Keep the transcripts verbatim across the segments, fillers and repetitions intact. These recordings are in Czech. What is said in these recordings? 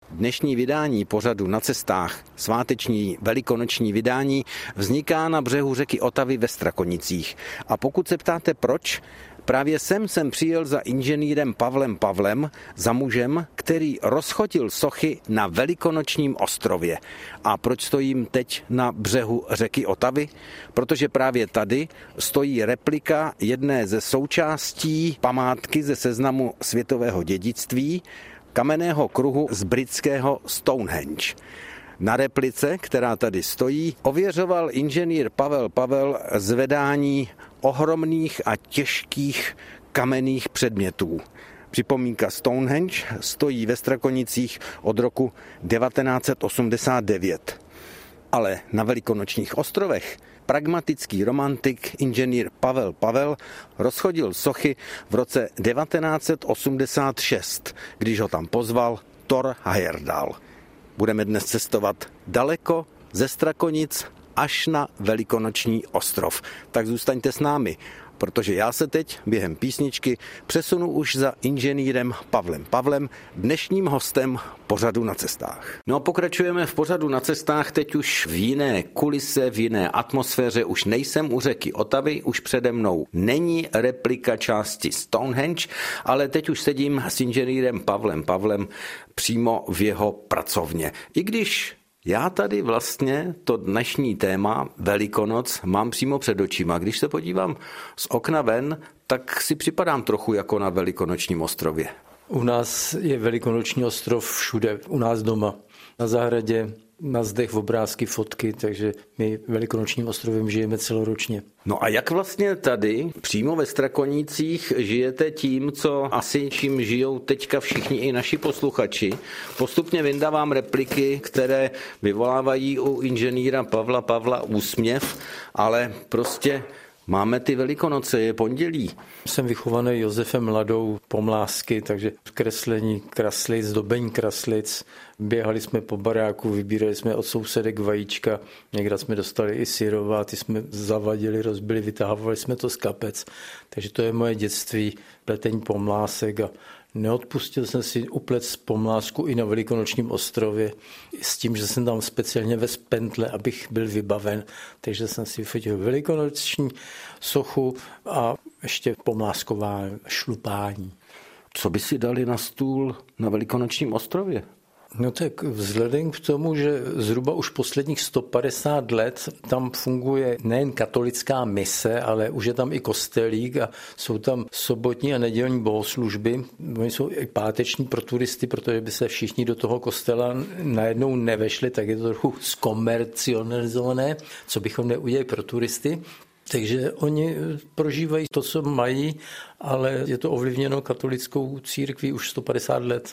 Dnešní vydání pořadu Na cestách, sváteční velikonoční vydání, vzniká na břehu řeky Otavy ve Strakonicích. A pokud se ptáte proč, právě sem jsem přijel za inženýrem Pavlem Pavlem, za mužem, který rozchotil sochy na Velikonočním ostrově. A proč stojím teď na břehu řeky Otavy? Protože právě tady stojí replika jedné ze součástí památky ze seznamu světového dědictví, kamenného kruhu z britského Stonehenge. Na replice, která tady stojí, ověřoval inženýr Pavel Pavel zvedání ohromných a těžkých kamenných předmětů. Připomínka Stonehenge stojí ve Strakonicích od roku devatenáct set osmdesát devět. Ale na Velikonočních ostrovech pragmatický romantik inženýr Pavel Pavel rozchodil sochy v roce devatenáct set osmdesát šest, když ho tam pozval Thor Heyerdahl. Budeme dnes cestovat daleko ze Strakonic až na Velikonoční ostrov. Tak zůstaňte s námi, protože já se teď během písničky přesunu už za inženýrem Pavlem Pavlem, dnešním hostem pořadu Na cestách. No a pokračujeme v pořadu Na cestách teď už v jiné kulise, v jiné atmosféře. Už nejsem u řeky Otavy, už přede mnou není replika části Stonehenge, ale teď už sedím s inženýrem Pavlem Pavlem přímo v jeho pracovně. I když já tady vlastně to dnešní téma Velikonoc mám přímo před očima. Když se podívám z okna ven, tak si připadám trochu jako na Velikonočním ostrově. U nás je Velikonoční ostrov všude, u nás doma, na zahradě, na zdech obrázky, fotky, takže my Velikonočním ostrovem žijeme celoročně. No a jak vlastně tady, přímo ve Strakonicích, žijete tím, co asi čím žijou teďka všichni i naši posluchači? Postupně vyndávám repliky, které vyvolávají u inženýra Pavla Pavla úsměv, ale prostě máme ty Velikonoce, je pondělí. Jsem vychovaný Josefem Ladou Pomlásky, takže kreslení kraslic, zdobení kraslic. Běhali jsme po baráku, vybírali jsme od sousedek vajíčka, někdy jsme dostali i syrová, ty jsme zavadili, rozbili, vytahovali jsme to z kapec. Takže to je moje dětství, pletení pomlásek a neodpustil jsem si uplet pomlásku i na Velikonočním ostrově s tím, že jsem tam speciálně vez pentle, abych byl vybaven. Takže jsem si vyfotil velikonoční sochu a ještě pomlásková šlupání. Co by si dali na stůl na Velikonočním ostrově? No tak vzhledem k tomu, že zhruba už posledních sto padesát let tam funguje nejen katolická mise, ale už je tam i kostelík a jsou tam sobotní a nedělní bohoslužby. Oni jsou i páteční pro turisty, protože by se všichni do toho kostela najednou nevešli, tak je to trochu zkomercionalizované, co bychom neudělali pro turisty. Takže oni prožívají to, co mají, ale je to ovlivněno katolickou církví už sto padesát let.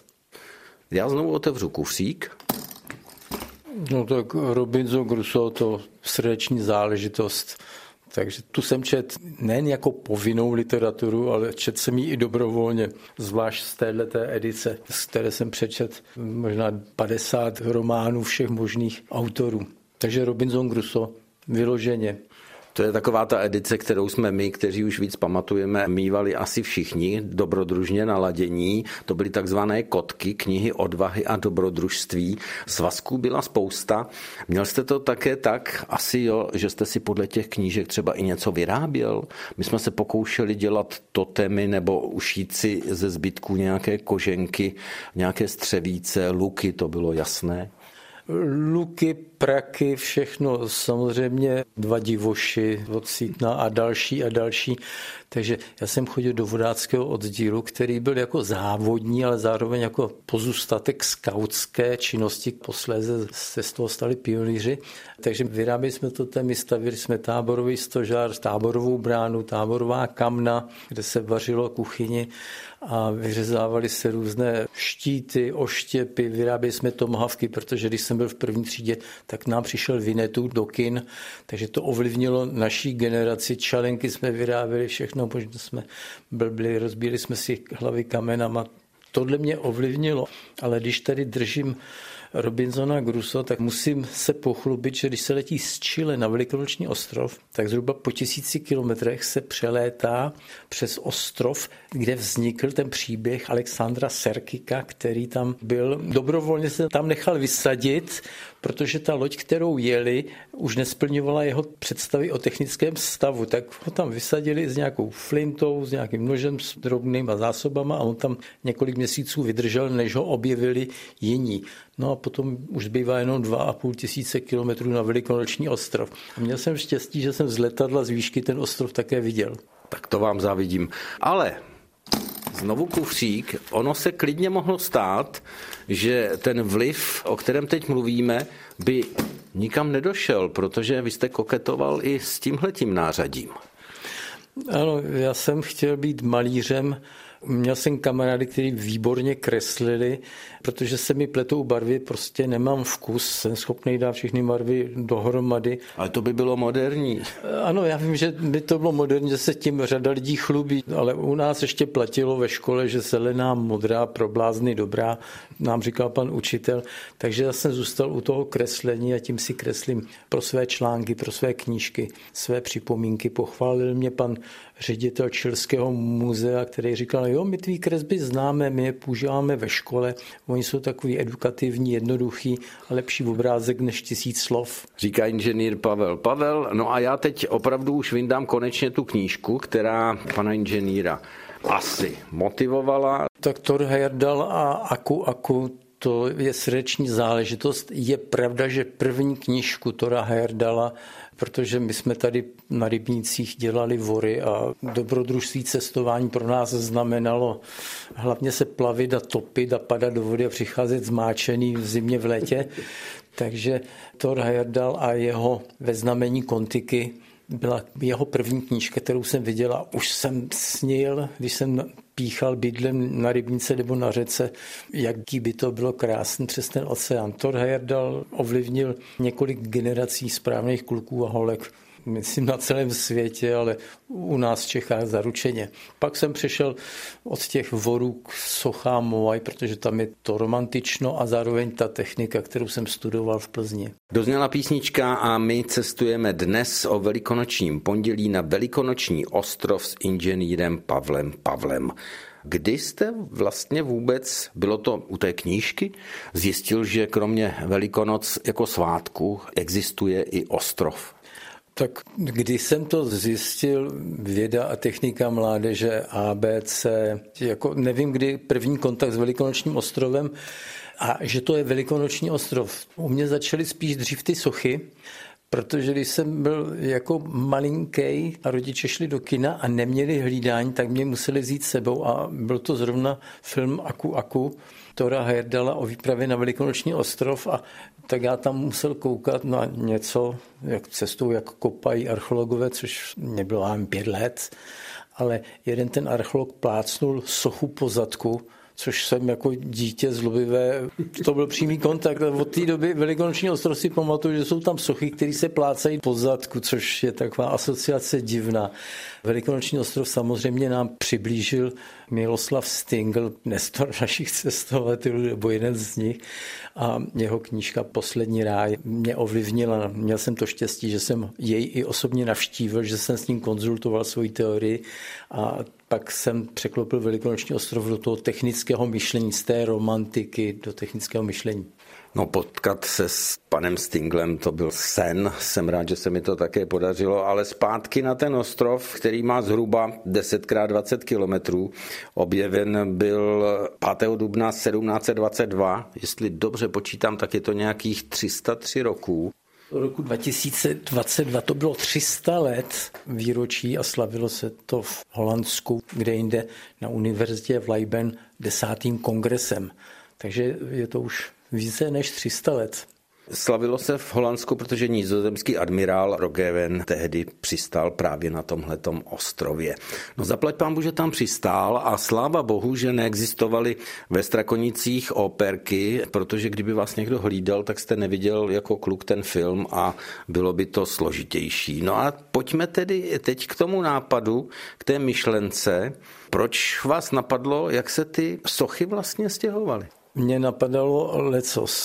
Já znovu otevřu kufřík. No tak Robinson Crusoe, to srdeční záležitost. Takže tu jsem čet nejen jako povinnou literaturu, ale čet jsem ji i dobrovolně, zvlášť z téhleté edice, z které jsem přečet možná padesát románů všech možných autorů. Takže Robinson Crusoe vyloženě. To je taková ta edice, kterou jsme my, kteří už víc pamatujeme, mívali asi všichni dobrodružně na ladění. To byly takzvané kotky, knihy odvahy a dobrodružství. Svazků byla spousta. Měl jste to také tak, asi jo, že jste si podle těch knížek třeba i něco vyráběl? My jsme se pokoušeli dělat totemy nebo ušít si ze zbytků nějaké koženky, nějaké střevíce, luky, to bylo jasné. Luky, praky, všechno, samozřejmě dva divoši od Sítna a další a další. Takže já jsem chodil do vodáckého oddílu, který byl jako závodní, ale zároveň jako pozůstatek skautské činnosti. Posléze se z toho stali pionýři. Takže vyráběli jsme to témy, stavili jsme táborový stožár, táborovou bránu, táborová kamna, kde se vařilo kuchyni a vyřezávali se různé štíty, oštěpy, vyráběli jsme tomahawky, protože když jsem byl v první třídě, tak nám přišel Winnetou do kin, takže to ovlivnilo naší generaci. Čalenky jsme vyráběli, všechno, možná jsme blbli, rozbíjeli jsme si hlavy kamenama. Tohle mě ovlivnilo, ale když tady držím Robinsona Crusoe, tak musím se pochlubit, že když se letí z Chile na Velikonoční ostrov, tak zhruba po tisíci kilometrech se přelétá přes ostrov, kde vznikl ten příběh Alexandra Serkika, který tam byl. Dobrovolně se tam nechal vysadit, protože ta loď, kterou jeli, už nesplňovala jeho představy o technickém stavu, tak ho tam vysadili s nějakou flintou, s nějakým nožem, s drobnýma zásobama a on tam několik měsíců vydržel, než ho objevili jiní. No a potom už zbývá jenom dva a půl tisíce kilometrů na Velikonoční ostrov. A měl jsem štěstí, že jsem z letadla z výšky ten ostrov také viděl. Tak to vám závidím. Ale znovu kufřík, ono se klidně mohlo stát, že ten vliv, o kterém teď mluvíme, by nikam nedošel, protože vy jste koketoval i s tímhletím nářadím. Ano, já jsem chtěl být malířem. Měl jsem kamarády, kteří výborně kreslili, protože se mi pletou barvy, prostě nemám vkus, jsem schopný dát všechny barvy dohromady. Ale to by bylo moderní. Ano, já vím, že by to bylo moderní, že se tím řada lidí chlubí, ale u nás ještě platilo ve škole, že zelená, modrá, pro blázny dobrá, nám říkal pan učitel, takže já jsem zůstal u toho kreslení a tím si kreslím pro své články, pro své knížky, své připomínky. Pochválil mě pan ředitel Chilského muzea, který říkal, jo, my tvý kresby známe, my je používáme ve škole, oni jsou takový edukativní, jednoduchý a lepší obrázek než tisíc slov. Říká inženýr Pavel. Pavel, no a já teď opravdu už vyndám konečně tu knížku, která pana inženýra asi motivovala. Tak Thor Heyerdahl a Aku Aku, to je srdeční záležitost. Je pravda, že první knížku Thora Heyerdahla, protože my jsme tady na rybnících dělali vory a dobrodružství cestování pro nás znamenalo hlavně se plavit a topit a padat do vody a přicházet zmáčený v zimě v létě. Takže Thor Heyerdahl a jeho Ve znamení Kontiky byla jeho první knížka, kterou jsem viděl a už jsem snil, když jsem píchal bydlem na rybníce nebo na řece, jaký by to bylo krásný přes ten oceán. Thor Heyerdahl ovlivnil několik generací správných kluků a holek, myslím na celém světě, ale u nás v Čechách zaručeně. Pak jsem přešel od těch vorů k sochám Moai, protože tam je to romantično a zároveň ta technika, kterou jsem studoval v Plzni. Dozněla písnička a my cestujeme dnes o velikonočním pondělí na Velikonoční ostrov s inženýrem Pavlem Pavlem. Kdy jste vlastně vůbec, bylo to u té knížky, zjistil, že kromě Velikonoc jako svátku existuje i ostrov? Tak když jsem to zjistil, věda a technika mládeže, A B C, jako nevím, kdy první kontakt s Velikonočním ostrovem a že to je Velikonoční ostrov. U mě začaly spíš dřív ty sochy, protože když jsem byl jako malinký a rodiče šli do kina a neměli hlídání, tak mě museli vzít sebou a byl to zrovna film Aku Aku Thora Heyerdahla o výpravě na Velikonoční ostrov a tak já tam musel koukat na něco, jak cestou, jak kopají archeologové, což mě bylo jen pět let, ale jeden ten archeolog plácnul sochu po zadku, což jsem jako dítě zlobivé, to byl přímý kontakt. Od té doby Velikonoční ostrov si pamatuju, že jsou tam sochy, které se plácají po zadku, což je taková asociace divná. Velikonoční ostrov samozřejmě nám přiblížil Miloslav Stingl, nestor našich cestovatelů, nebo jeden z nich. A jeho knížka Poslední ráj mě ovlivnila. Měl jsem to štěstí, že jsem jej i osobně navštívil, že jsem s ním konzultoval svoji teorii a pak jsem překlopil Velikonoční ostrov do toho technického myšlení, z té romantiky do technického myšlení. No potkat se s panem Stinglem, to byl sen, jsem rád, že se mi to také podařilo, ale zpátky na ten ostrov, který má zhruba deset krát dvacet kilometrů, objeven byl pátého dubna sedmnáct dvacet dva, jestli dobře počítám, tak je to nějakých tři sta tři roků. V roku dva tisíce dvacet dva to bylo tři sta let výročí a slavilo se to v Holandsku, kde jinde na univerzitě v Leiden desátým kongresem. Takže je to už více než tři sta let. Slavilo se v Holandsku, protože nizozemský admirál Roggeveen tehdy přistál právě na tomhletom ostrově. No zaplať pánbu, že tam přistál a sláva bohu, že neexistovaly ve Strakonicích operky, protože kdyby vás někdo hlídal, tak jste neviděl jako kluk ten film a bylo by to složitější. No a pojďme tedy teď k tomu nápadu, k té myšlence. Proč vás napadlo, jak se ty sochy vlastně stěhovaly? Mně napadalo lecos.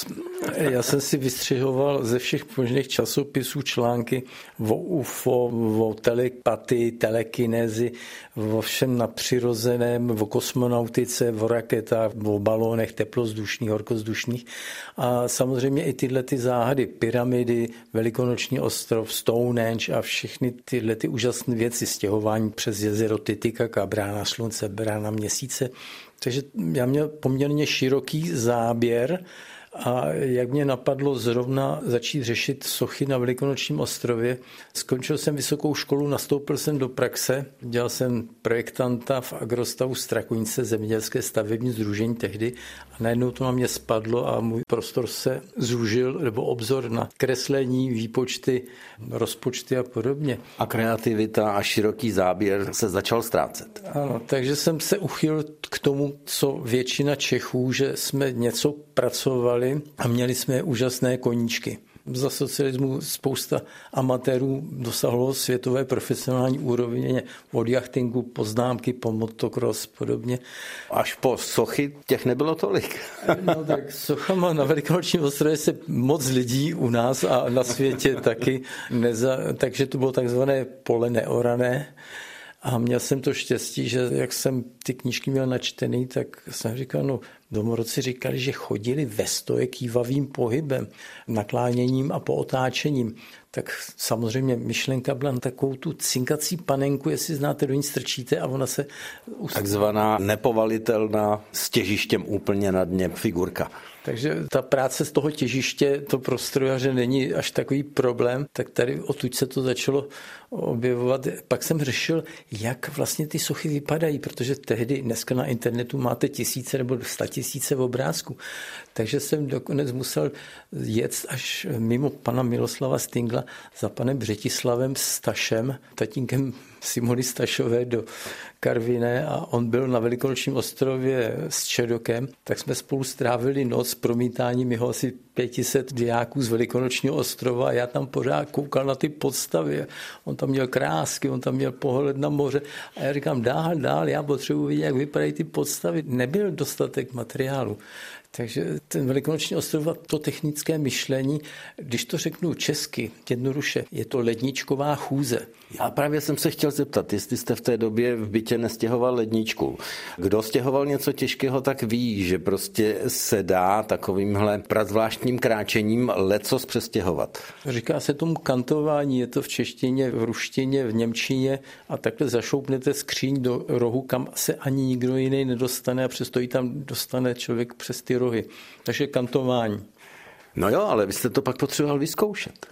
Já jsem si vystřihoval ze všech možných časopisů články o U F O, o telepatii, telekinézi, o všem nadpřirozeném, o kosmonautice, o raketách, o balónech teplozdušných, horkozdušných. A samozřejmě i tyhle ty záhady, pyramidy, Velikonoční ostrov, Stonehenge a všechny tyhle ty úžasné věci, stěhování přes jezero Titicaca, brána slunce, brána měsíce. Takže já měl poměrně široký záběr a jak mě napadlo zrovna začít řešit sochy na Velikonočním ostrově, skončil jsem vysokou školu, nastoupil jsem do praxe, dělal jsem projektanta v Agrostavu Strakonice, zemědělské stavební sdružení tehdy a najednou to na mě spadlo a můj prostor se zúžil, nebo obzor na kreslení, výpočty, rozpočty a podobně. A kreativita a široký záběr se začal ztrácet. Ano, takže jsem se uchyl k tomu, co většina Čechů, že jsme něco pracovali a měli jsme úžasné koníčky. Za socialismu spousta amatérů dosahovalo světové profesionální úrovně od jachtingu, poznámky po motocross podobně. Až po sochy těch nebylo tolik. No tak sochama na Velikonočním ostrově se moc lidí u nás a na světě taky, neza, takže to bylo takzvané pole neorané. A měl jsem to štěstí, že jak jsem ty knížky měl načtený, tak jsem říkal, no domorodci říkali, že chodili ve stoje kývavým pohybem, nakláněním a pootáčením. Tak samozřejmě myšlenka byla na takovou tu cinkací panenku, jestli znáte, do ní strčíte a ona se... Takzvaná nepovalitelná s těžištěm úplně na dně figurka. Takže ta práce z toho těžiště, to pro strojaře není až takový problém, tak tady odtud se to začalo objevovat. Pak jsem řešil, jak vlastně ty sochy vypadají, protože tehdy dneska na internetu máte tisíce nebo statisíce obrázků. Takže jsem dokonec musel jet až mimo pana Miloslava Stingla za panem Břetislavem Stašem, tatínkem Simony Stašové do Karviné a on byl na Velikonočním ostrově s Čedokem, tak jsme spolu strávili noc promítáním jeho asi pět set diáků z Velikonočního ostrova a já tam pořád koukal na ty podstavy. On tam měl krásky, on tam měl pohled na moře a já říkám dál, dál, já potřebuji vidět, jak vypadají ty podstavy. Nebyl dostatek materiálu. Takže ten Velikonoční ostrov a to technické myšlení, když to řeknu česky, jednoduše, je to ledničková chůze. Já právě jsem se chtěl zeptat, jestli jste v té době v bytě nestěhoval ledničku. Kdo stěhoval něco těžkého, tak ví, že prostě se dá takovýmhle prazvláštním kráčením lecos přestěhovat. Říká se tomu kantování, je to v češtině, v ruštině, v němčině a takhle zašoupnete skříň do rohu, kam se ani nikdo jiný nedostane a přesto ji tam dostane člověk přes ty rohy. Takže kantování. No jo, ale vy jste to pak potřeboval vyzkoušet.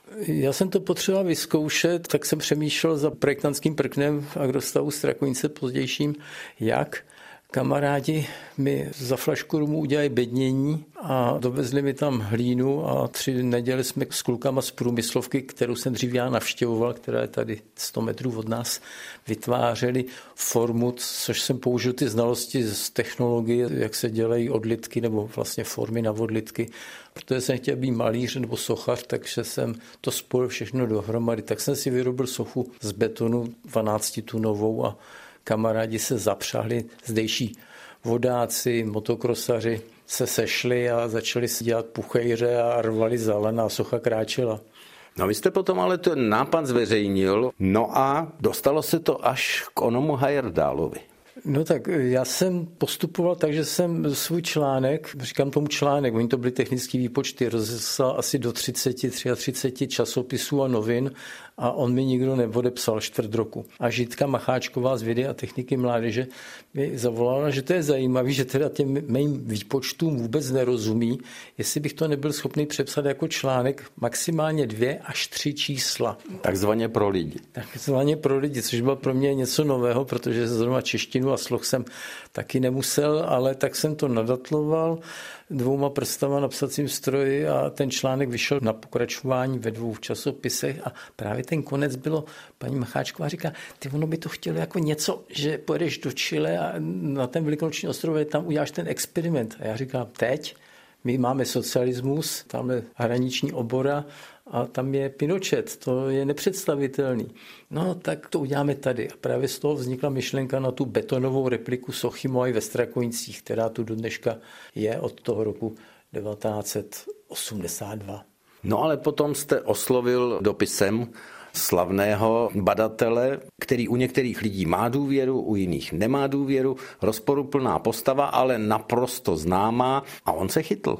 Já jsem to potřeboval vyzkoušet, tak jsem přemýšlel za projektantským prknem v Agrostavu Strakonice pozdějším, jak kamarádi mi za flašku rumu udělají bednění a dovezli mi tam hlínu a tři neděle jsme s klukama z průmyslovky, kterou jsem dřív já navštěvoval, která je tady sto metrů od nás, vytvářeli formu, což jsem použil ty znalosti z technologie, jak se dělají odlitky nebo vlastně formy na odlitky. Protože jsem chtěl být malíř nebo sochař, takže jsem to spojil všechno dohromady. Tak jsem si vyrobil sochu z betonu dvanáctitunovou a kamarádi se zapřahli, zdejší vodáci, motokrosaři se sešli a začali si dělat puchejře a rvali zelen a socha kráčela. No vy jste potom ale ten nápad zveřejnil, no a dostalo se to až k onomu Heyerdahlovi. No tak já jsem postupoval tak, že jsem svůj článek, říkám tomu článek, oni to byly technické výpočty, rozeslal asi do třicet, třicet tři časopisů a novin a on mi nikdo neodepsal čtvrt roku. A Žitka Macháčková z vědy a techniky mládeže mi zavolala, že to je zajímavé, že teda těm mým výpočtům vůbec nerozumí, jestli bych to nebyl schopný přepsat jako článek maximálně dvě až tři čísla. Takzvaně pro lidi. Takzvaně pro lidi, což bylo pro mě něco nového, protože zrovna češtinu a sloh jsem taky nemusel, ale tak jsem to nadatloval dvouma prstama na psacím stroji a ten článek vyšel na pokračování ve dvou časopisech a právě ten konec bylo, paní Macháčková říká, ty ono by to chtělo jako něco, že pojedeš do Chile a na ten Velikonoční ostrově tam uděláš ten experiment. A já říkám, teď my máme socialismus, tam je hraniční obora a tam je Pinochet, to je nepředstavitelný. No tak to uděláme tady. A právě z toho vznikla myšlenka na tu betonovou repliku sochy Moai ve Strakonicích, která tu do dneška je od toho roku devatenáct set osmdesát dva. No ale potom jste oslovil dopisem slavného badatele, který u některých lidí má důvěru, u jiných nemá důvěru, rozporuplná postava, ale naprosto známá, a on se chytl.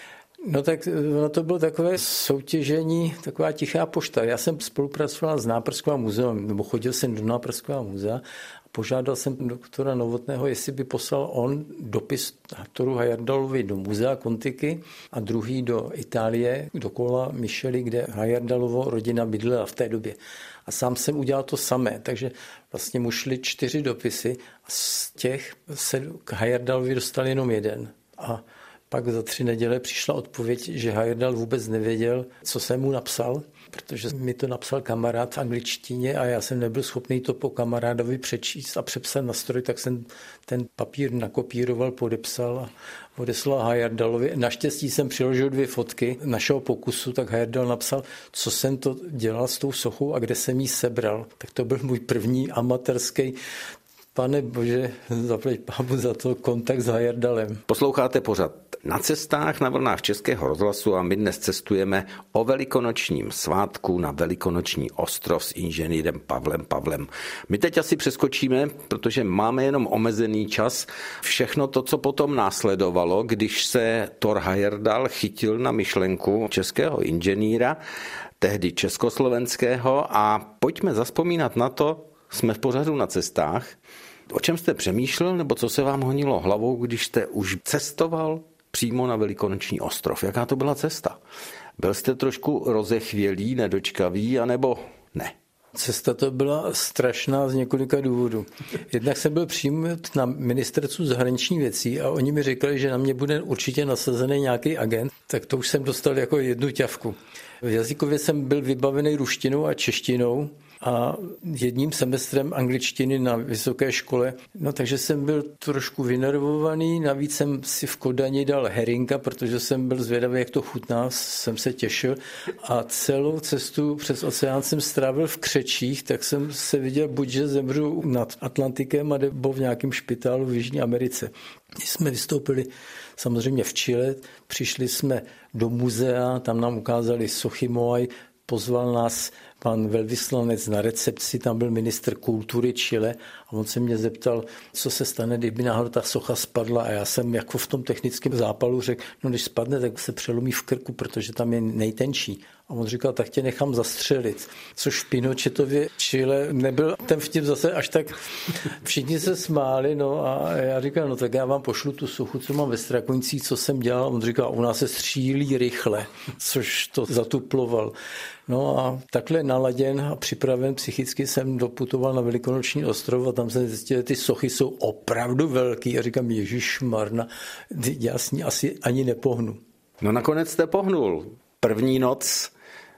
No tak no to bylo takové soutěžení, taková tichá pošta. Já jsem spolupracoval s Náprskovým muzeem, nebo chodil jsem do Náprskového muzea a požádal jsem doktora Novotného, jestli by poslal on dopis Arturu Heyerdahlovi do muzea Kontiky a druhý do Itálie, do Kola Micheli, kde Heyerdahlovo rodina bydlela v té době. A sám jsem udělal to samé, takže vlastně mu šly čtyři dopisy a z těch se k Heyerdahlovi dostal jenom jeden. A pak za tři neděle přišla odpověď, že Heyerdahl vůbec nevěděl, co jsem mu napsal, protože mi to napsal kamarád v angličtině a já jsem nebyl schopný to po kamarádovi přečíst a přepsat na stroj, tak jsem ten papír nakopíroval, podepsal a odeslal Heyerdahlovi. Naštěstí jsem přiložil dvě fotky našeho pokusu, tak Heyerdahl napsal, co jsem to dělal s tou sochou a kde jsem ji sebral. Tak to byl můj první amatérský, pane bože, zaplať pámu za to, kontakt s Heyerdahlem. Posloucháte pořad Na cestách na vlnách Českého rozhlasu a my dnes cestujeme o velikonočním svátku na Velikonoční ostrov s inženýrem Pavlem Pavlem. My teď asi přeskočíme, protože máme jenom omezený čas, všechno to, co potom následovalo, když se Thor Heyerdahl chytil na myšlenku českého inženýra, tehdy československého, a pojďme zazpomínat na to, jsme v pořadu Na cestách. O čem jste přemýšlel, nebo co se vám honilo hlavou, když jste už cestoval přímo na Velikonoční ostrov? Jaká to byla cesta? Byl jste trošku rozechvělý, nedočkavý, anebo ne? Cesta to byla strašná z několika důvodů. Jednak jsem byl přijat na ministerstvu zahraničních věcí a oni mi říkali, že na mě bude určitě nasazený nějaký agent, tak to už jsem dostal jako jednu ťavku. V jazykově jsem byl vybavený ruštinou a češtinou a jedním semestrem angličtiny na vysoké škole. No takže jsem byl trošku vynervovaný, navíc jsem si v Kodani dal herinka, protože jsem byl zvědavý, jak to chutná, jsem se těšil a celou cestu přes oceán jsem strávil v křečích, tak jsem se viděl buď, že zemřu nad Atlantikem, nebo v nějakém špitálu v Jižní Americe. Když jsme vystoupili samozřejmě v Chile, přišli jsme do muzea, tam nám ukázali sochy Moai, pozval nás pan velvyslanec na recepci, tam byl ministr kultury Chile a on se mě zeptal, co se stane, kdyby náhodou ta socha spadla, a já jsem jako v tom technickém zápalu řekl, no když spadne, tak se přelomí v krku, protože tam je nejtenčí. A on říkal, tak tě nechám zastřelit, což v Pinochetově Chile nebyl ten vtip zase až tak, všichni se smáli, no a já říkal, no tak já vám pošlu tu sochu, co mám ve Strakonicích, co jsem dělal. On říkal, u nás se střílí rychle, což to zatuploval. No a takhle naladěn a připraven psychicky jsem doputoval na Velikonoční ostrov a tam jsem zjistil, že ty sochy jsou opravdu velký a říkám, ježišmarna, já s ní asi ani nepohnu. No nakonec jste pohnul. První noc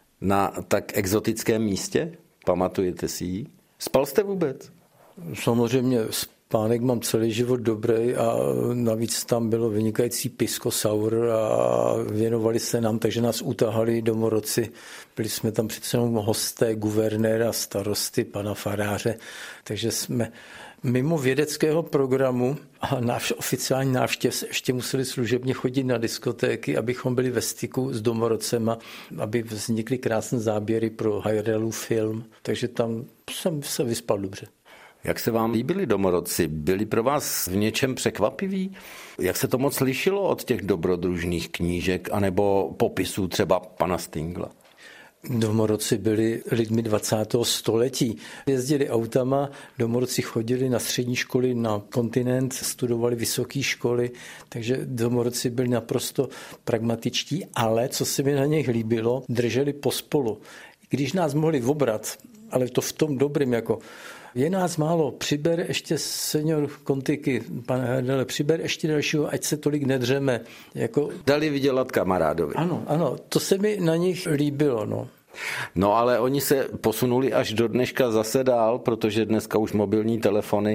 na tak exotickém místě, pamatujete si ji? Spal jste vůbec? Samozřejmě spánek mám celý život dobrý a navíc tam bylo vynikající pisco sour a věnovali se nám, takže nás utahali domorodci. Byli jsme tam přece jenom hosté guvernéra, starosty, pana faráře, takže jsme mimo vědeckého programu a náš oficiální návštěv ještě museli služebně chodit na diskotéky, abychom byli ve styku s domorodcema, aby vznikly krásné záběry pro Heyerdahlův film, takže tam jsem se vyspal dobře. Jak se vám líbili domorodci? Byli pro vás v něčem překvapiví? Jak se to moc lišilo od těch dobrodružných knížek anebo popisů třeba pana Stingla? Domorodci byli lidmi dvacátého století. Jezdili autama, domorodci chodili na střední školy na kontinent, studovali vysoké školy, takže domorodci byli naprosto pragmatičtí, ale co se mi na něch líbilo, drželi pospolu. Když nás mohli obrat, ale to v tom dobrým, jako je nás málo, přiber ještě senior Kontiky, pane Heyerdahle, přiber ještě dalšího, ať se tolik nedřeme. Jako... Dali vydělat kamarádovi. Ano, ano, to se mi na nich líbilo, no. No ale oni se posunuli až do dneška zase dál, protože dneska už mobilní telefony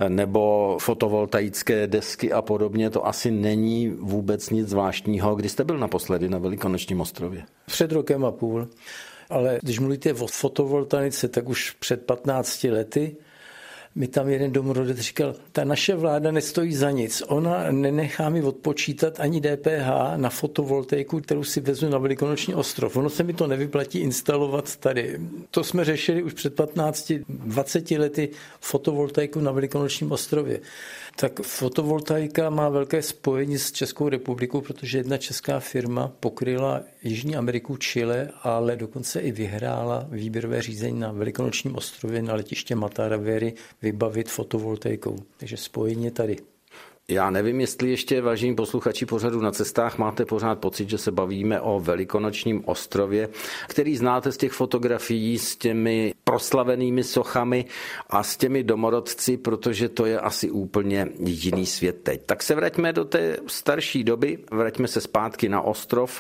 nebo fotovoltaické desky a podobně, to asi není vůbec nic zvláštního. Kdy jste byl naposledy na Velikonočním ostrově? Před rokem a půl. Ale když mluvíte o fotovoltaice, tak už před patnácti lety. mi tam jeden domorodec říkal, ta naše vláda nestojí za nic, ona nenechá mi odpočítat ani D P H na fotovoltaiku, kterou si vezmu na Velikonoční ostrov. Ono se mi to nevyplatí instalovat tady. To jsme řešili už před patnácti dvaceti lety fotovoltaiku na Velikonočním ostrově. Tak fotovoltaika má velké spojení s Českou republikou, protože jedna česká firma pokryla Jižní Ameriku, Chile, ale dokonce i vyhrála výběrové řízení na Velikonočním ostrově na letiště Mataravery vybavit fotovoltaikou. Takže spojení je tady. Já nevím, jestli ještě, vážení posluchači pořadu Na cestách, máte pořád pocit, že se bavíme o Velikonočním ostrově, který znáte z těch fotografií s těmi proslavenými sochami a s těmi domorodci, protože to je asi úplně jiný svět teď. Tak se vraťme do té starší doby, vraťme se zpátky na ostrov,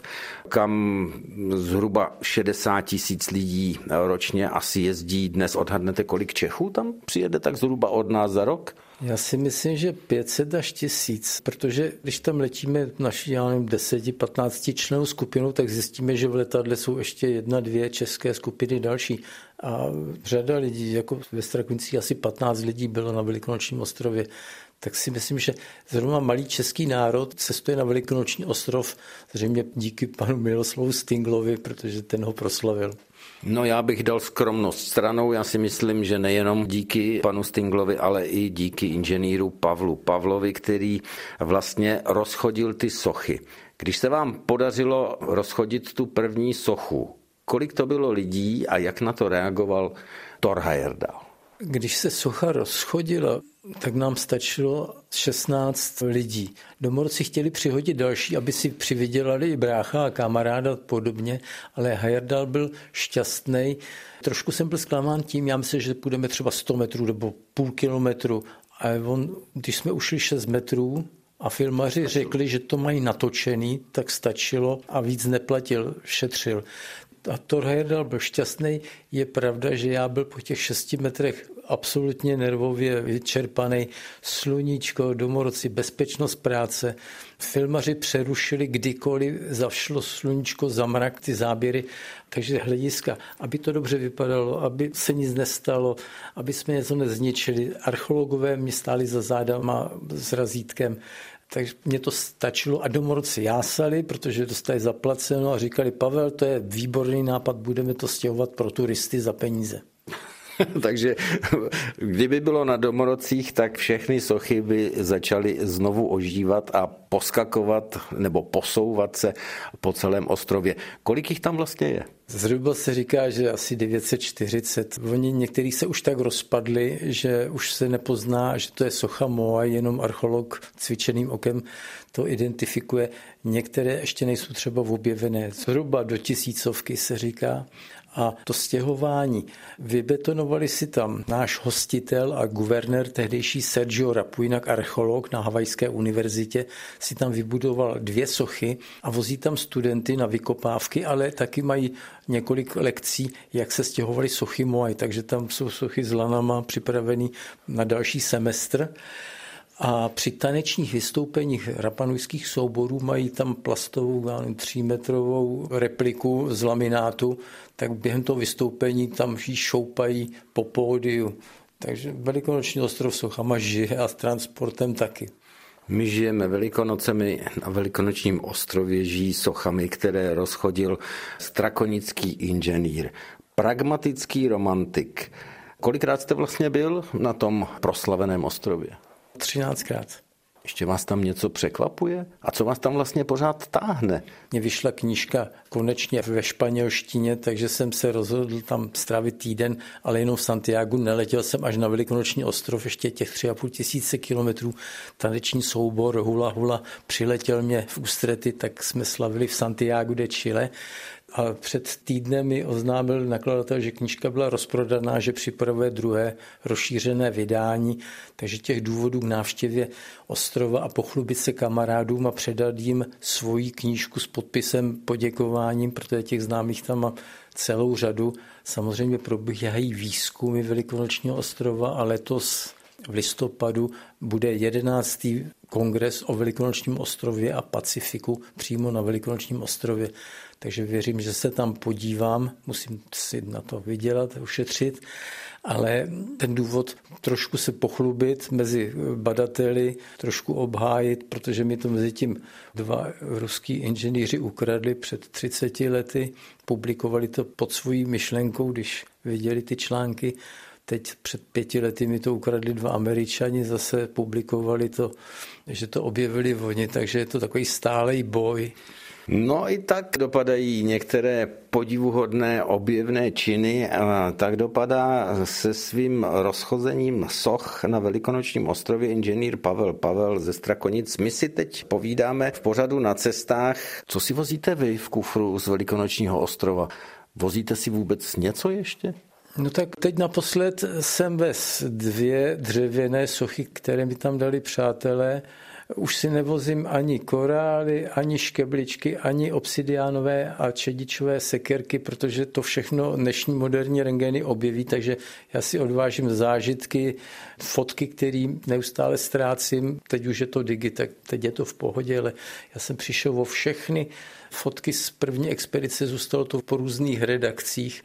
kam zhruba šedesát tisíc lidí ročně asi jezdí. Dnes odhadnete, kolik Čechů tam přijede tak zhruba od nás za rok? Já si myslím, že pět set až tisíc, protože když tam letíme naší, já nevím, deset patnáct členů skupinou, tak zjistíme, že v letadle jsou ještě jedna, dvě české skupiny další. A řada lidí, jako ve Strakonicích asi patnáct lidí bylo na Velikonočním ostrově. Tak si myslím, že zrovna malý český národ cestuje na Velikonoční ostrov, zřejmě díky panu Miroslavu Stinglovi, protože ten ho proslavil. No já bych dal skromnost stranou, já si myslím, že nejenom díky panu Stinglovi, ale i díky inženýru Pavlu Pavlovi, který vlastně rozchodil ty sochy. Když se vám podařilo rozchodit tu první sochu, kolik to bylo lidí a jak na to reagoval Thor Heyerdahl? Když se socha rozchodila, tak nám stačilo šestnáct lidí. Domorodci chtěli přihodit další, aby si přivydělali i brácha a kamaráda podobně, ale Heyerdahl byl šťastný. Trošku jsem byl zklamán tím, já myslím, že půjdeme třeba sto metrů nebo půl kilometru. A on, když jsme ušli šest metrů a filmaři řekli, že to mají natočený, tak stačilo a víc neplatil, šetřil. A Thor Heyerdahl byl šťastný. Je pravda, že já byl po těch šesti metrech absolutně nervově vyčerpaný. Sluníčko, domorodci, bezpečnost práce. Filmaři přerušili kdykoliv, zavšlo sluníčko, zamrak, ty záběry. Takže hlediska, aby to dobře vypadalo, aby se nic nestalo, aby jsme něco nezničili. Archeologové mě stáli za zádama s razítkem. Takže mě to stačilo a domorodci jásali, protože dostali zaplaceno a říkali, Pavel, to je výborný nápad, budeme to stěhovat pro turisty za peníze. Takže kdyby bylo na domorodcích, tak všechny sochy by začaly znovu ožívat a poskakovat nebo posouvat se po celém ostrově. Kolik jich tam vlastně je? Zhruba se říká, že asi devět set čtyřicet. Oni některý se už tak rozpadli, že už se nepozná, že to je socha Moai, jenom archeolog cvičeným okem to identifikuje. Některé ještě nejsou třeba objevené. Zhruba do tisícovky se říká. A to stěhování. Vybetonovali si tam náš hostitel a guvernér tehdejší Sergio Rapuinak, archeolog na Havajské univerzitě, si tam vybudoval dvě sochy a vozí tam studenty na vykopávky, ale taky mají několik lekcí, jak se stěhovaly sochy Moai, takže tam jsou sochy s lanama připravený na další semestr. A při tanečních vystoupeních rapanujských souborů mají tam plastovou třímetrovou repliku z laminátu, tak během toho vystoupení tam jí šoupají po pódiu. Takže Velikonoční ostrov sochama žije a s transportem taky. My žijeme Velikonocemi, na Velikonočním ostrově žijí sochami, které rozchodil strakonický inženýr, pragmatický romantik. Kolikrát jste vlastně byl na tom proslaveném ostrově? Třináctkrát. Ještě vás tam něco překvapuje? A co vás tam vlastně pořád táhne? Mně vyšla knížka konečně ve španělštině, takže jsem se rozhodl tam strávit týden, ale jenom v Santiagu. Neletěl jsem až na Velikonoční ostrov, ještě těch tři a půl tisíce kilometrů. Taneční soubor Hula Hula přiletěl mě v ústrety, tak jsme slavili v Santiagu de Chile. A před týdnem mi oznámil nakladatel, že knížka byla rozprodaná, že připravuje druhé rozšířené vydání, takže těch důvodů k návštěvě ostrova a pochlubit se kamarádům a předat jim svoji knížku s podpisem poděkováním, protože těch známých tam mám celou řadu. Samozřejmě probíhají výzkumy Velikonočního ostrova a letos v listopadu bude jedenáctý kongres o Velikonočním ostrově a Pacifiku přímo na Velikonočním ostrově. Takže věřím, že se tam podívám, musím si na to vydělat, ušetřit, ale ten důvod trošku se pochlubit mezi badateli, trošku obhájit, protože mi to mezi tím dva ruský inženýři ukradli před třiceti lety, publikovali to pod svojí myšlenkou, když viděli ty články. Teď před pěti lety mi to ukradli dva Američani, zase publikovali to, že to objevili oni, takže je to takový stálej boj. No i tak dopadají některé podivuhodné objevné činy a tak dopadá se svým rozchozením soch na Velikonočním ostrově inženýr Pavel Pavel ze Strakonic. My si teď povídáme v pořadu Na cestách. Co si vozíte vy v kufru z Velikonočního ostrova? Vozíte si vůbec něco ještě? No tak teď naposled jsem vez dvě dřevěné sochy, které mi tam dali přátelé. Už si nevozím ani korály, ani škebličky, ani obsidiánové a čedičové sekerky, protože to všechno dnešní moderní rentgeny objeví, takže já si odvážím zážitky, fotky, které neustále ztrácím. Teď už je to digi, tak teď je to v pohodě, ale já jsem přišel o všechny fotky z první expedice, zůstalo to po různých redakcích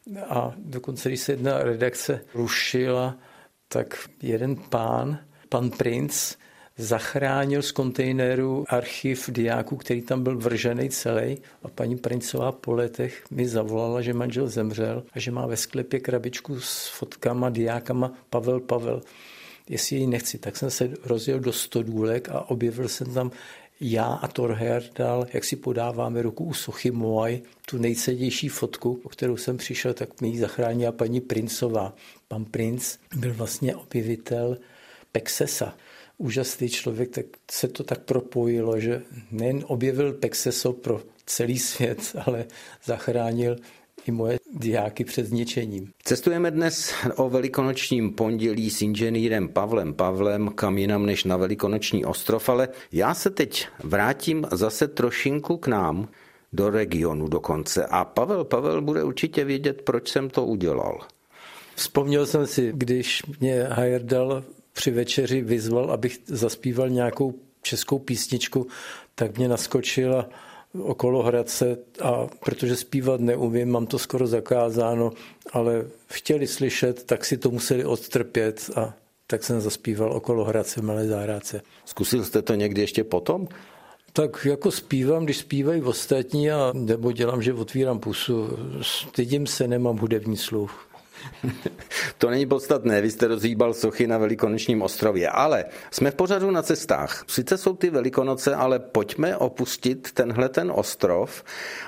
a dokonce, když se jedna redakce rušila, tak jeden pán, pan Princ, zachránil z kontejneru archiv diáků, který tam byl vržený celý a paní Princová po letech mi zavolala, že manžel zemřel a že má ve sklepě krabičku s fotkama, diákama Pavel Pavel. Jestli jej nechci, tak jsem se rozjel do stodůlek a objevil jsem tam já a Thor Heyerdahl, jak si podáváme ruku u sochy Moai, tu nejcennější fotku, o kterou jsem přišel, tak mi ji zachránila paní Princová. Pan Princ byl vlastně objevitel Pexesa. Úžasný člověk, tak se to tak propojilo, že nejen objevil Pexeso pro celý svět, ale zachránil i moje diáky před zničením. Cestujeme dnes o velikonočním pondělí s inženýrem Pavlem Pavlem, kam jinam než na Velikonoční ostrov, ale já se teď vrátím zase trošinku k nám, do regionu dokonce. A Pavel Pavel bude určitě vědět, proč jsem to udělal. Vzpomněl jsem si, když mě Heyerdahl při večeři vyzval, abych zaspíval nějakou českou písničku, tak mě naskočila okolo Hradce a protože zpívat neumím, mám to skoro zakázáno, ale chtěli slyšet, tak si to museli odtrpět a tak jsem zaspíval okolo Hradce v Malé zahrádce. Zkusil jste to někdy ještě potom? Tak jako zpívám, když zpívají ostatní a nebo dělám, že otvírám pusu. Stydím se, nemám hudební sluch. To není podstatné, vy jste rozhýbal sochy na Velikonočním ostrově, ale jsme v pořadu Na cestách. Sice jsou ty Velikonoce, ale pojďme opustit tenhle ten ostrov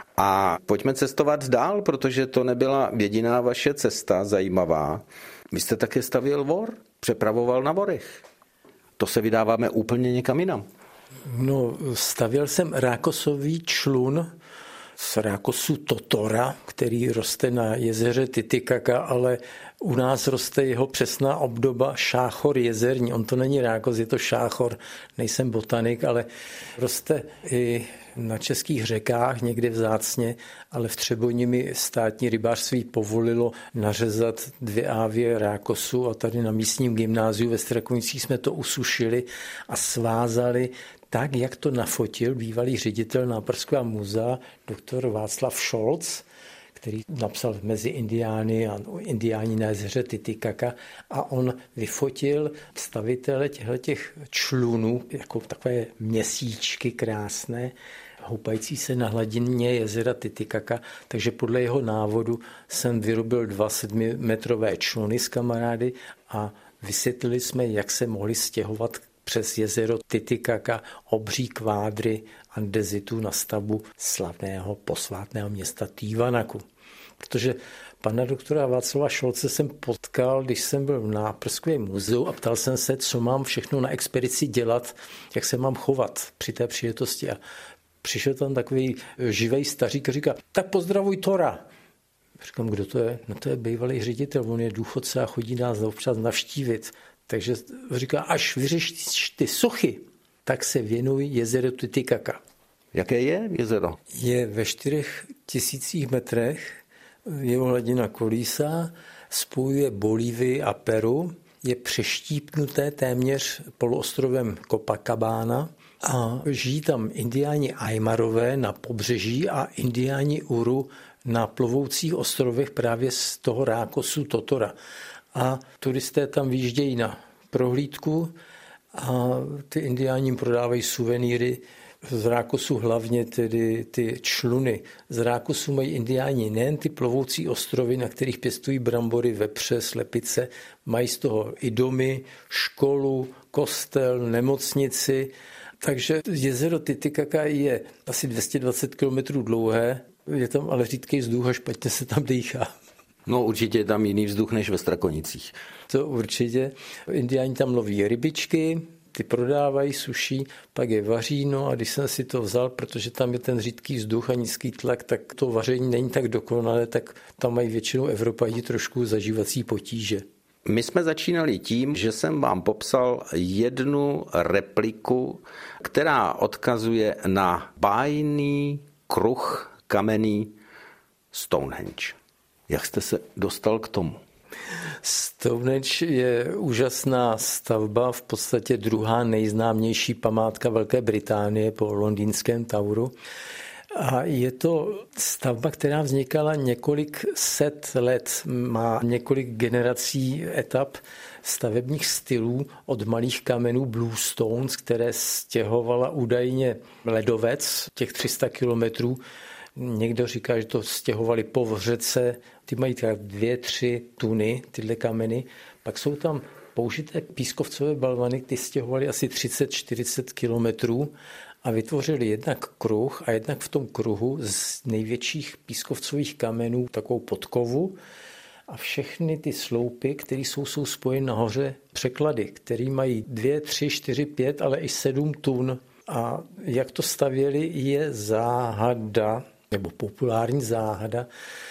a pojďme cestovat dál, protože to nebyla jediná vaše cesta zajímavá. Vy jste také stavěl vor, přepravoval na vorech. To se vydáváme úplně někam jinam. No, stavěl jsem rákosový člun z rákosu Totora, který roste na jezeře Titicaca, ale u nás roste jeho přesná obdoba šáchor jezerní. On to není rákos, je to šáchor. Nejsem botanik, ale roste i na českých řekách, někde vzácně, ale v Třeboni mi státní rybářství povolilo nařezat dvě ávě rákosu a tady na místním gymnáziu ve Strakonicích jsme to usušili a svázali tak, jak to nafotil bývalý ředitel Nápadského muzea doktor Václav Scholz, který napsal Mezi indiány a indiáni na jezeře Titicaca a on vyfotil stavitele těch člunů jako takové měsíčky krásné, houpající se na hladině jezera Titicaca, takže podle jeho návodu jsem vyrobil dva sedmimetrové čluny s kamarády a vysvětlili jsme, jak se mohli stěhovat přes jezero Titicaca obří kvádry andezitů na stavbu slavného posvátného města Tiwanaku. Protože pana doktora Václava Šolce jsem potkal, když jsem byl na Nápadském muzeu a ptal jsem se, co mám všechno na expedici dělat, jak se mám chovat při té příležitosti. A přišel tam takový živej stařík a říká, tak pozdravuj Tora. Říkám, kdo to je? No to je bývalý ředitel, on je důchodce a chodí nás občas navštívit. Takže říká, až vyřešíš ty sochy, tak se věnuj jezeru Titicaca. Jaké je jezero? Je ve čtyřech tisících metrech, jeho hladina kolísá, spojuje Bolívii a Peru je přeštípnuté téměř poloostrovem Copacabana a žijí tam indiáni Aymarové na pobřeží a indiáni Uru na plovoucích ostrovech právě z toho rákosu Totora. A turisté tam vyjíždějí na prohlídku a ty indiáni prodávají suvenýry z rákosu, hlavně tedy ty čluny. Z rákosu mají indiáni nejen ty plovoucí ostrovy, na kterých pěstují brambory, vepře, slepice, mají z toho i domy, školu, kostel, nemocnici. Takže jezero Titicaca je asi dvě stě dvacet kilometrů dlouhé, je tam ale řídký vzduch a špatně se tam dýchá. No určitě je tam jiný vzduch než ve Strakonicích. To určitě. Indiáni tam loví rybičky, ty prodávají, suší, pak je vaří, no a když jsem si to vzal, protože tam je ten řídký vzduch a nízký tlak, tak to vaření není tak dokonalé, tak tam mají většinou Evropané trošku zažívací potíže. My jsme začínali tím, že jsem vám popsal jednu repliku, která odkazuje na bájný kruh kamenný Stonehenge. Jak jste se dostal k tomu? Stonehenge je úžasná stavba, v podstatě druhá nejznámější památka Velké Británie po londýnském Toweru. A je to stavba, která vznikala několik set let, má několik generací etap stavebních stylů od malých kamenů Bluestones, které stěhovala údajně ledovec, těch tři sta kilometrů. Někdo říká, že to stěhovali po řece, ty mají tak dvě, tři tuny, tyhle kameny. Pak jsou tam použité pískovcové balvany, ty stěhovali asi třicet čtyřicet kilometrů a vytvořili jednak kruh a jednak v tom kruhu z největších pískovcových kamenů takovou podkovu a všechny ty sloupy, které jsou, jsou spojeny nahoře překlady, které mají dvě, tři, čtyři, pět, ale i sedm tun. A jak to stavěli, je záhada, nebo populární záhada.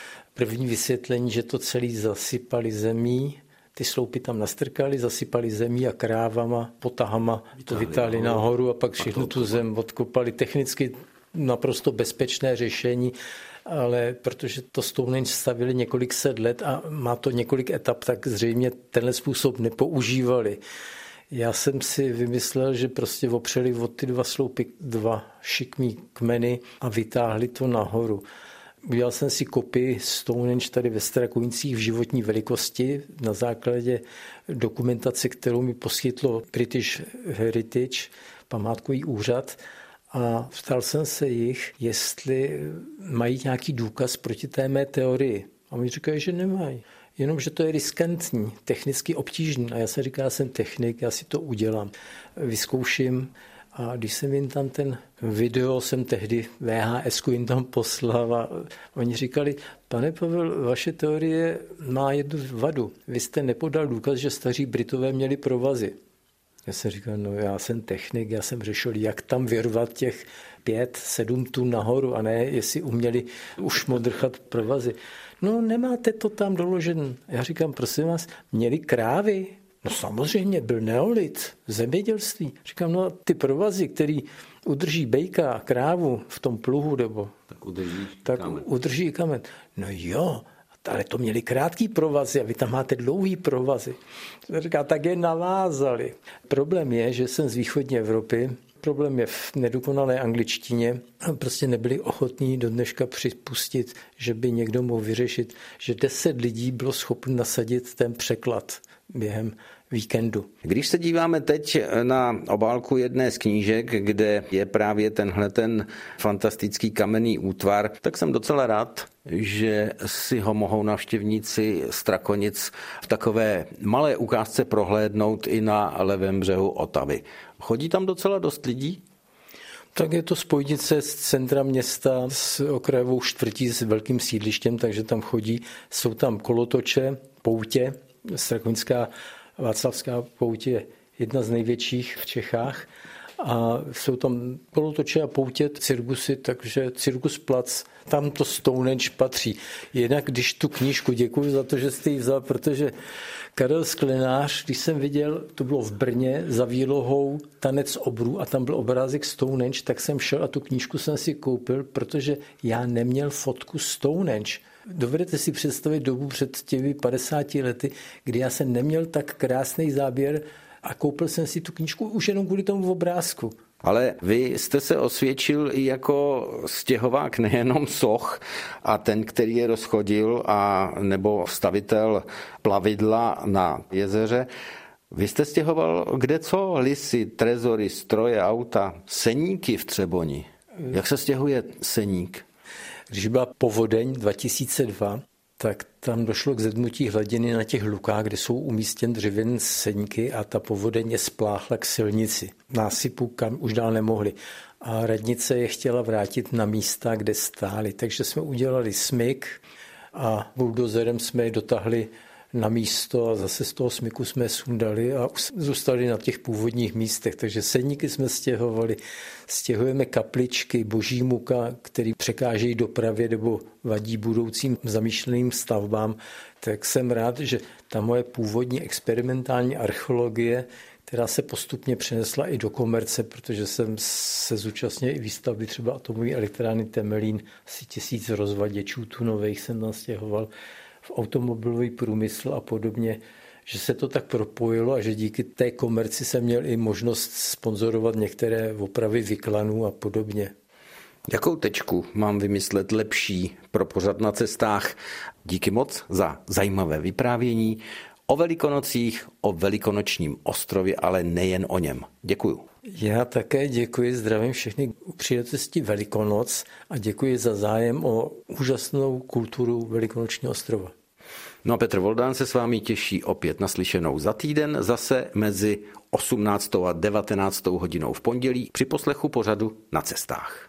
První vysvětlení, že to celý zasypali zemí, ty sloupy tam nastrkali, zasypali zemí a krávama, potahama to vytáhli nahoru a pak všechnu tu zem odkopali. Technicky naprosto bezpečné řešení, ale protože to Stonehenge stavili několik set let a má to několik etap, tak zřejmě tenhle způsob nepoužívali. Já jsem si vymyslel, že prostě opřeli od ty dva sloupy dva šikmý kmeny a vytáhli to nahoru. Udělal jsem si kopii Stonehenge tady ve Strakonicích v životní velikosti na základě dokumentace, kterou mi poskytlo British Heritage, památkový úřad, a ptal jsem se jich, jestli mají nějaký důkaz proti té mé teorii. A oni říkají, že nemají. Jenomže to je riskantní, technicky obtížný. A já jsem říkal, já jsem technik, já si to udělám, vyzkouším. A když jsem jim tam ten video, jsem tehdy V H S ku jim tam poslal a oni říkali, pane Pavel, vaše teorie má jednu vadu. Vy jste nepodal důkaz, že staří Britové měli provazy. Já jsem říkal, no já jsem technik, já jsem řešil, jak tam vyrvat těch pět, sedm tun nahoru a ne, jestli uměli už modrchat provazy. No nemáte to tam doložen. Já říkám, prosím vás, měli krávy? No samozřejmě, byl neolit, zemědělství. Říkám, no ty provazy, který udrží bejka a krávu v tom pluhu, nebo tak udrží tak kamen. udrží kamen. No jo, ale to měli krátký provazy a vy tam máte dlouhý provazy. Říká, tak je navázali. Problém je, že jsem z východní Evropy, problém je v nedokonalé angličtině. Prostě nebyli ochotní do dneška připustit, že by někdo mohl vyřešit, že deset lidí bylo schopno nasadit ten překlad během víkendu. Když se díváme teď na obálku jedné z knížek, kde je právě tenhle ten fantastický kamenný útvar, tak jsem docela rád, že si ho mohou navštěvníci Strakonic v takové malé ukázce prohlédnout i na levém břehu Otavy. Chodí tam docela dost lidí? Tak je to spojnice z centra města s okrajovou čtvrtí s velkým sídlištěm, takže tam chodí, jsou tam kolotoče, poutě, Strakonická Václavská pouť je jedna z největších v Čechách a jsou tam kolotoče a poutě, cirkusy, takže Cirkus Plac, tam to Stonehenge patří. Jinak, když tu knížku, děkuji za to, že jste ji vzal, protože Karel Sklenář, když jsem viděl, to bylo v Brně za výlohou Tanec obrů a tam byl obrázek Stonehenge, tak jsem šel a tu knížku jsem si koupil, protože já neměl fotku Stonehenge. Dovedete si představit dobu před těmi padesáti lety, kdy já jsem neměl tak krásný záběr a koupil jsem si tu knížku už jenom kvůli tomu obrázku. Ale vy jste se osvědčil i jako stěhovák nejenom soch a ten, který je rozchodil, a nebo stavitel plavidla na jezeře. Vy jste stěhoval kde co? Lisy, trezory, stroje, auta, seníky v Třeboni. Jak se stěhuje seník? Když byla povodeň dva tisíce dva, tak tam došlo k zedmutí hladiny na těch lukách, kde jsou umístěny dřevěné seníky a ta povodeň je spláchla k silnici. Násypu, kam už dál nemohli. A radnice je chtěla vrátit na místa, kde stály. Takže jsme udělali smyk a buldozerem jsme je dotáhli na místo a zase z toho smyku jsme sundali a zůstali na těch původních místech. Takže seníky jsme stěhovali, stěhujeme kapličky, boží muka, který překážejí dopravě nebo vadí budoucím zamýšleným stavbám. Tak jsem rád, že ta moje původní experimentální archeologie, která se postupně přenesla i do komerce, protože jsem se zúčastnil i výstavby třeba atomové elektrárny Temelín, asi tisíc rozvaděčů tunových jsem tam stěhoval, v automobilový průmysl a podobně, že se to tak propojilo a že díky té komerci jsem měl i možnost sponzorovat některé opravy vyklanů a podobně. Jakou tečku mám vymyslet lepší pro pořad Na cestách? Díky moc za zajímavé vyprávění o Velikonocích, o Velikonočním ostrově, ale nejen o něm. Děkuju. Já také děkuji, zdravím všechny u příležitosti Velikonoc a děkuji za zájem o úžasnou kulturu Velikonočního ostrova. No a Petr Voldán se s vámi těší opět naslyšenou za týden, zase mezi osmnáctou a devatenáctou hodinou v pondělí při poslechu pořadu Na cestách.